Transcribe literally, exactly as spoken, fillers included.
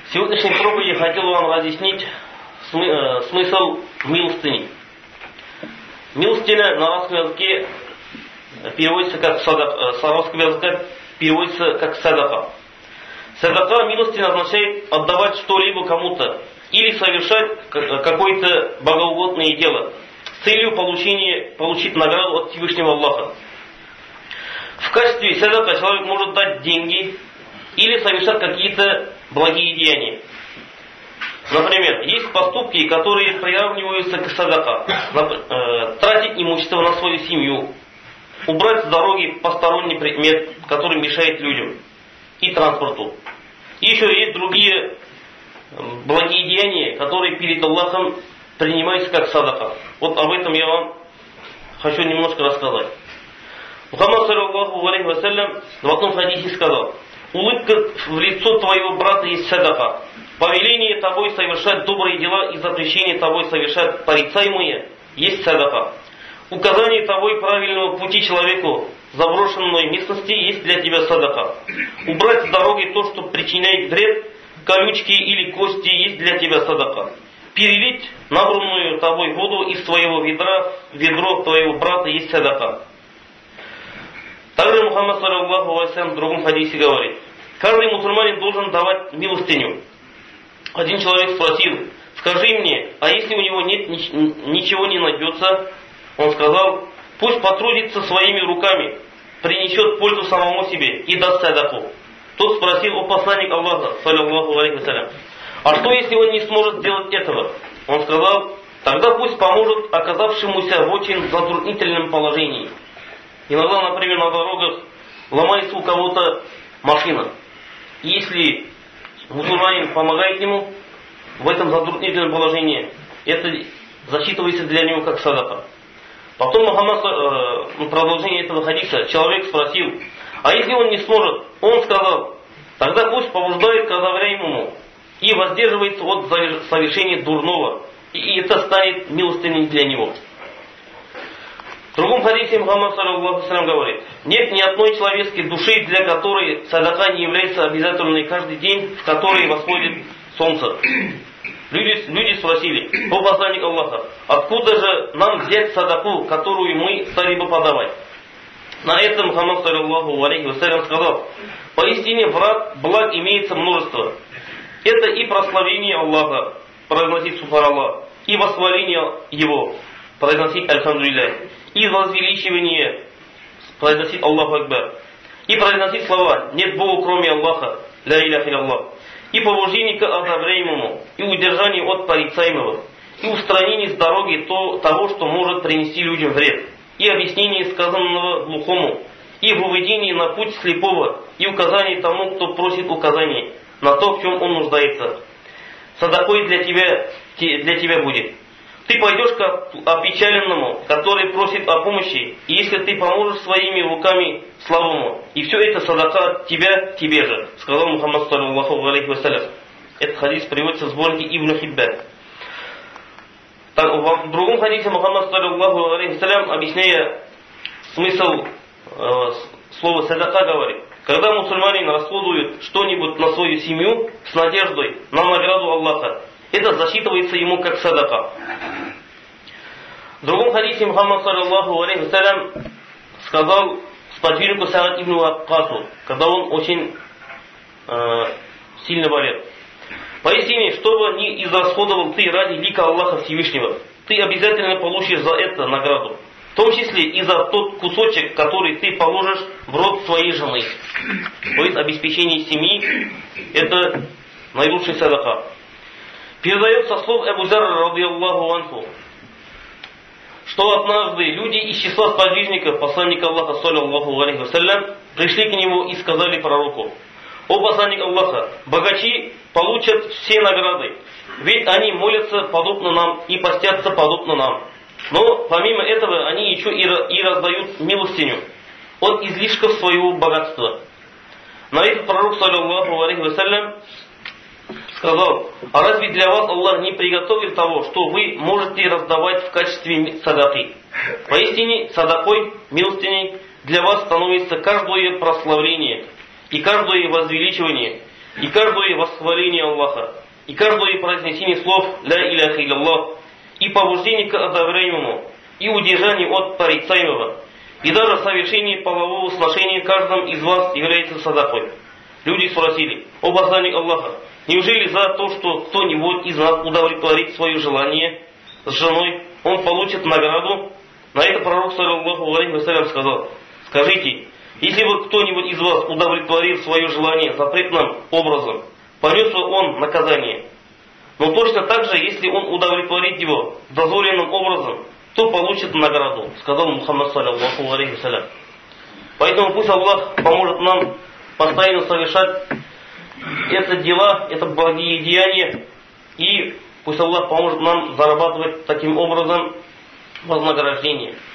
В сегодняшней проповеди я хотел вам разъяснить смысл милостыни. Милостыня на арабском языке переводится как садака, с арабского языка переводится как садака. Садака, милостыня, означает отдавать что-либо кому-то или совершать какое-то богоугодное дело с целью получения, получить награду от Всевышнего Аллаха. В качестве садака человек может дать деньги или совершать какие-то благие деяния. Например, есть поступки, которые приравниваются к садака. Тратить имущество на свою семью, убрать с дороги посторонний предмет, который мешает людям и транспорту. И еще есть другие благие деяния, которые перед Аллахом принимаются как садака. Вот об этом я вам хочу немножко рассказать. Мухаммад саллаллаху алейхи ва саллям в одном хадисе сказал: улыбка в лицо твоего брата есть садака. Повеление тобой совершать добрые дела и запрещение тобой совершать порицаемые есть садака. Указание тобой правильного пути человеку в заброшенной местности есть для тебя садака. Убрать с дороги то, что причиняет вред, колючки или кости, есть для тебя садака. Перелить набранную тобой воду из своего ведра в ведро твоего брата есть садака. Также Мухаммад саллаллаху алейхи ва саллям в другом хадисе говорит: каждый мусульманин должен давать милостыню. Один человек спросил: скажи мне, а если у него нет, ничего не найдется? Он сказал: пусть потрудится своими руками, принесет пользу самому себе и даст садаку. Тот спросил: о посланник Аллаха, саллаллаху алейхи ва саллям, а что если он не сможет сделать этого? Он сказал: тогда пусть поможет оказавшемуся в очень затруднительном положении. Иногда, например, на дорогах ломается у кого-то машина. Если мусульманин помогает ему в этом затруднительном положении, это засчитывается для него как садака. Потом Мухаммад, э, продолжение этого хадиса, человек спросил: а если он не сможет? Он сказал: тогда пусть побуждает к одобряемому и воздерживается от совершения дурного, и это станет милостыней для него. В другом хадисе Мухаммад саллаллаху алейхи ва саллям говорит: нет ни одной человеческой души, для которой садака не является обязательной каждый день, в который восходит солнце. Люди, люди спросили: о посланник Аллаха, откуда же нам взять садаку, которую мы стали бы подавать? На этом Мухаммад саллаллаху алейхи ва саллям сказал: поистине враг благ имеется множество. Это и прославление Аллаха, произносить субханаллах, и восхваление Его, произносить альхамдулилля, и возвеличивание, произносить Аллаху Акбар, и произносить слова «нет Бога кроме Аллаха, ля иляха илlallah», и побуждение к одобряемому, и удержание от порицаемого, и устранение с дороги то, того, что может принести людям вред, и объяснение сказанного глухому, и выведение на путь слепого, и указание тому, кто просит указания на то, в чем он нуждается. Садакой для тебя, для тебя будет. Ты пойдешь к опечаленному, который просит о помощи, и если ты поможешь своими руками слабому, и все это садака от тебя, тебе же, сказал Мухаммад саллаллаху алейхи ва саллям. Этот хадис приводится в сборнике Ибн Хиббан. В другом хадисе Мухаммад саллаллаху алейхи ва саллям, объясняя смысл э, слова садака, говорит: когда мусульманин расходует что-нибудь на свою семью с надеждой на награду Аллаха, это засчитывается ему как садака. В другом хадисе Мухаммад саллаллаху алейхи ва саллям сказал сподвижнику Саад ибн Ваккасу, когда он очень э, сильно болел: поистине, что бы ни израсходовал ты ради лика Аллаха Всевышнего, ты обязательно получишь за это награду, в том числе и за тот кусочек, который ты положишь в рот своей жены. То есть обеспечение семьи — это наилучший садака. Передает со слов Абу Зарра радийаллаху анху, что однажды люди из числа сподвижников посланника Аллаха саллаллаху алейхи ва саллям пришли к нему и сказали пророку: о посланник Аллаха, богачи получат все награды, ведь они молятся подобно нам и постятся подобно нам. Но помимо этого они еще и раздают милостыню от излишков своего богатства. На это пророк саллаллаху алейхи ва саллям сказал: а разве для вас Аллах не приготовил того, что вы можете раздавать в качестве садаки? Поистине садакой, милостыней, для вас становится каждое прославление и каждое возвеличивание, и каждое восхваление Аллаха, и каждое произнесение слов «Ля иляхаилляллах», и побуждение к одобряемому, и удержание от порицаемого, и даже совершение полового сношения каждым из вас является садакой. Люди спросили: «О посланник Аллаха, неужели за то, что кто-нибудь из нас удовлетворит свое желание с женой, он получит награду?» На это пророк, саллаллаху алейхи вассалям, сказал: «Скажите, если бы кто-нибудь из вас удовлетворил свое желание запретным образом, понес бы он наказание. Но точно так же, если он удовлетворит его дозволенным образом, то получит награду», сказал Мухаммад, саллаллаху алейхи вассалям. Поэтому пусть Аллах поможет нам постоянно совершать это дела, это благие деяния, и пусть Аллах поможет нам зарабатывать таким образом вознаграждение.